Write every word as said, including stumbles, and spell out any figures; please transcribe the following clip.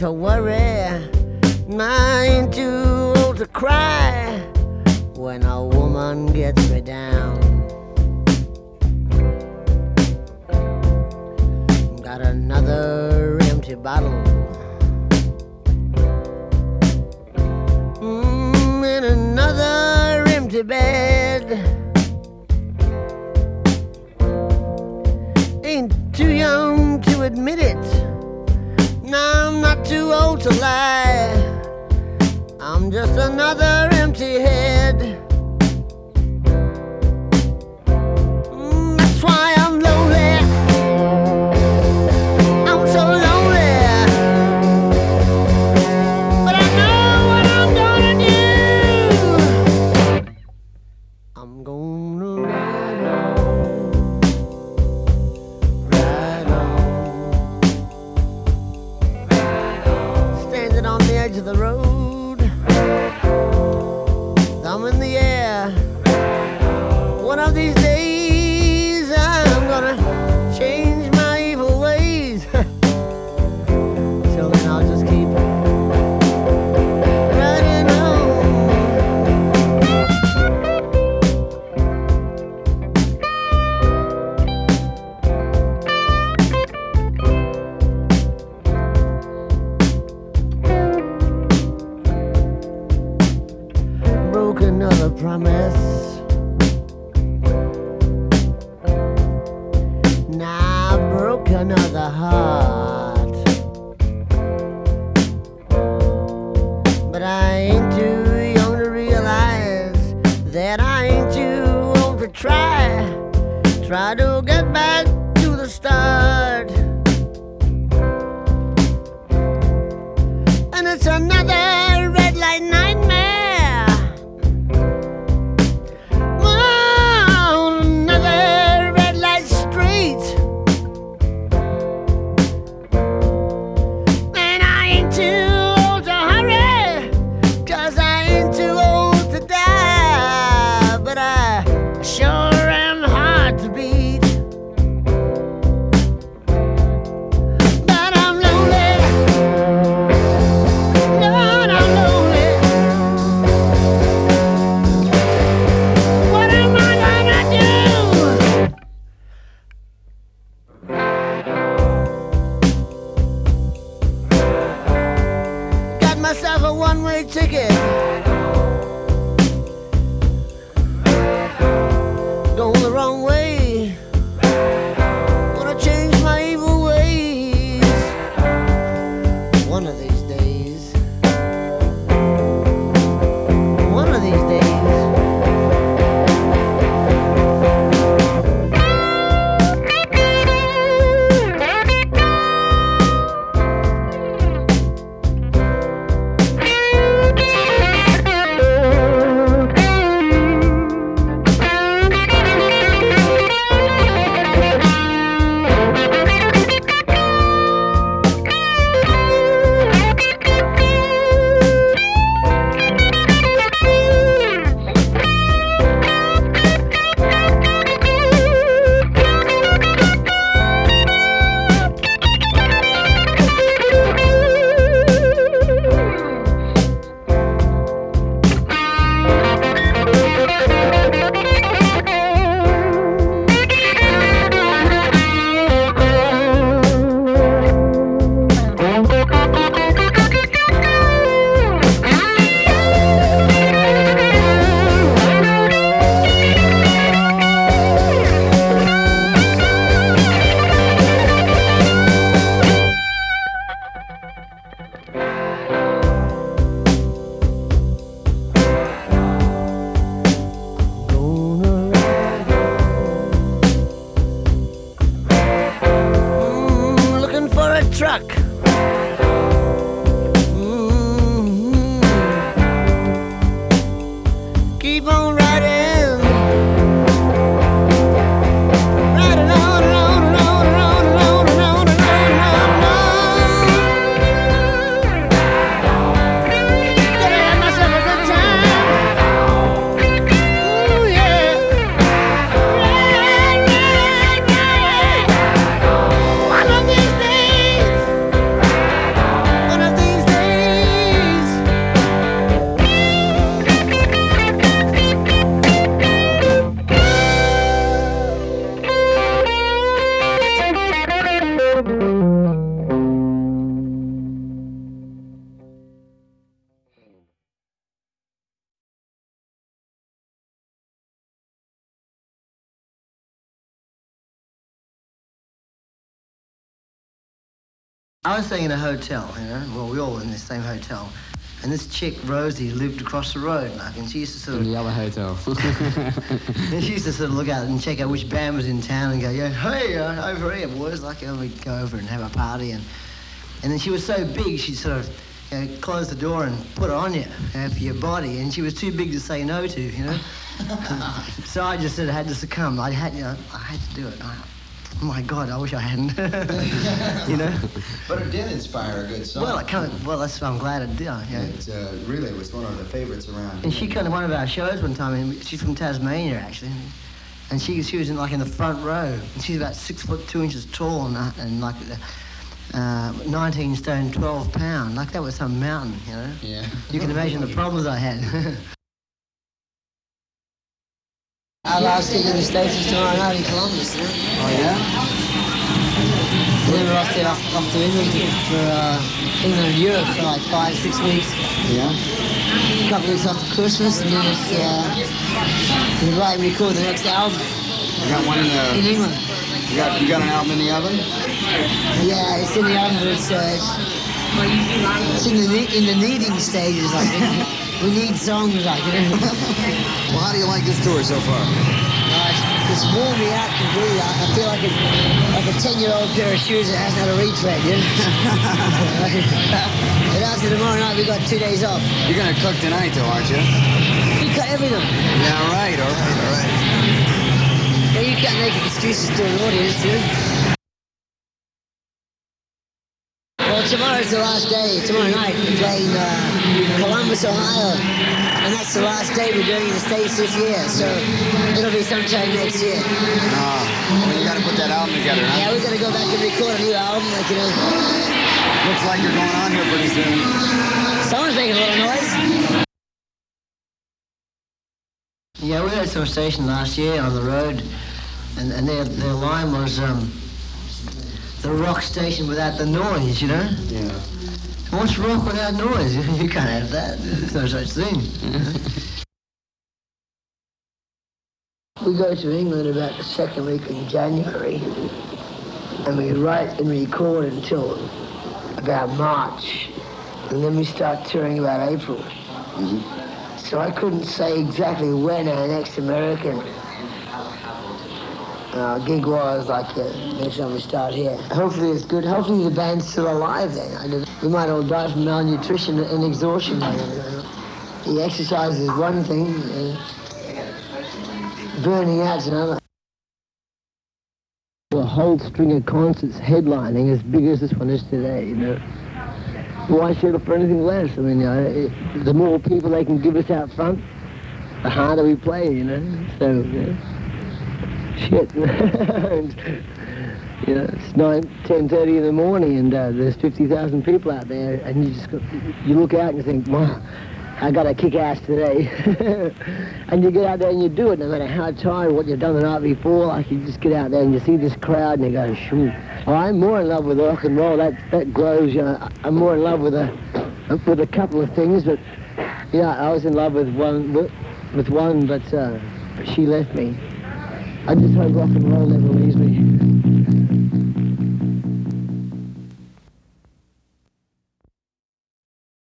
to worry. I ain't too old to cry when a woman gets me down. Got another empty bottle, mm, and another empty bed. Ain't too young to admit it. No, I'm not too old to lie. I'm just another empty head. Mm, that's why I'm lonely. I'm so lonely. But I know what I'm gonna do. I'm gonna ride on, standing on the edge of the road, thumb in the air. One of these days I'm gonna change my evil ways. Till then I'll just keep riding on. Broke another promise. Now I broke another heart. But I ain't too young to realize that I ain't too old to try. Try to get back to the start. And it's another red light nightmare. Oh, another red light street. And I ain't too old to hurry, 'cause I ain't too old to die. But I sure am hard to beat. But I'm lonely. Lord, I'm lonely. What am I gonna do? Got myself a one-way ticket, going the wrong way. Wanna change my evil ways one of these days. One of these days. I was staying in a hotel, you know, well, we all were in the same hotel. And this chick, Rosie, lived across the road, like, and she used to sort of... In the other hotel. And she used to sort of look out and check out which band was in town and go, yeah, hey, uh, over here, boys. Like, and we'd go over and have a party. And, and then she was so big, she'd sort of, you know, close the door and put it on you, you know, for your body. And she was too big to say no to, you know. So I just sort of had to succumb. I had, you know, I had to do it. I, oh my God, I wish I hadn't. You know. But it did inspire a good song. Well, I kind of. Well, that's. I'm glad it did. Yeah. It uh, really was one of the favorites around. And she came to one of our shows one time, and she's from Tasmania actually, and she she was in like in the front row, and she's about six foot two inches tall and, uh, and like uh, nineteen stone, twelve pound. Like that was some mountain, you know. Yeah. You can imagine the problems I had. Our last gig in the States is tomorrow night in Columbus. Yeah? Oh, yeah? Then we're off to, off, off to England for uh, England and Europe for like five, six weeks. Yeah? A couple of weeks after Christmas, and then it's uh, we're right and record the next album. You got one in the... In England. You got, you got an album in the oven? Yeah, it's in the oven, but it's, uh, it's, it's in, the, in the kneading stages, I think. We need songs, like, you know. Well, how do you like this tour so far? Uh, it's, it's worn me out completely. I, I feel like a, like a ten-year-old pair of shoes that hasn't had a retread, you know? And after tomorrow night, we've got two days off. You're gonna cook tonight, though, aren't you? We cut everything. Yeah, right, all right, all right. Yeah, you can't make excuses to an audience, you know? Well, tomorrow's the last day. Tomorrow night, we're playing uh, Columbus, Ohio. And that's the last day we're doing in the States this year, so it'll be sometime next year. Ah, well, you gotta put that album together, huh? Yeah, we're gonna go back and record a new album, like, you know. Looks like you're going on here pretty soon. Someone's making a little noise. Yeah, we had some station last year on the road, and, and their, their line was um, the rock station without the noise, you know? Yeah. What's rock without noise? You can't have that. There's no such thing. We go to England about the second week in January, and we write and record until about March, and then we start touring about April. Mm-hmm. So I couldn't say exactly when our next American uh, gig was, like uh, next time we start here. Hopefully it's good. Hopefully the band's still alive then. I don't, we might all die from malnutrition and exhaustion. The exercise is one thing, uh, burning out's another. A whole string of concerts headlining as big as this one is today, you know. Why settle for anything less? I mean, you know, it, the more people they can give us out front, the harder we play, you know. So, you know, shit. You know, it's nine, ten thirty in the morning, and uh, there's fifty thousand people out there, and you just go, you look out and you think, wow, I got to kick ass today. And you get out there and you do it, no matter how tired, what you've done the night before. Like, you just get out there and you see this crowd and you go, shoot. Oh, I'm more in love with rock and roll. That that grows. You know, I'm more in love with a with a couple of things, but yeah, I was in love with one with, with one, but uh, she left me. I just hope rock and roll never leaves me.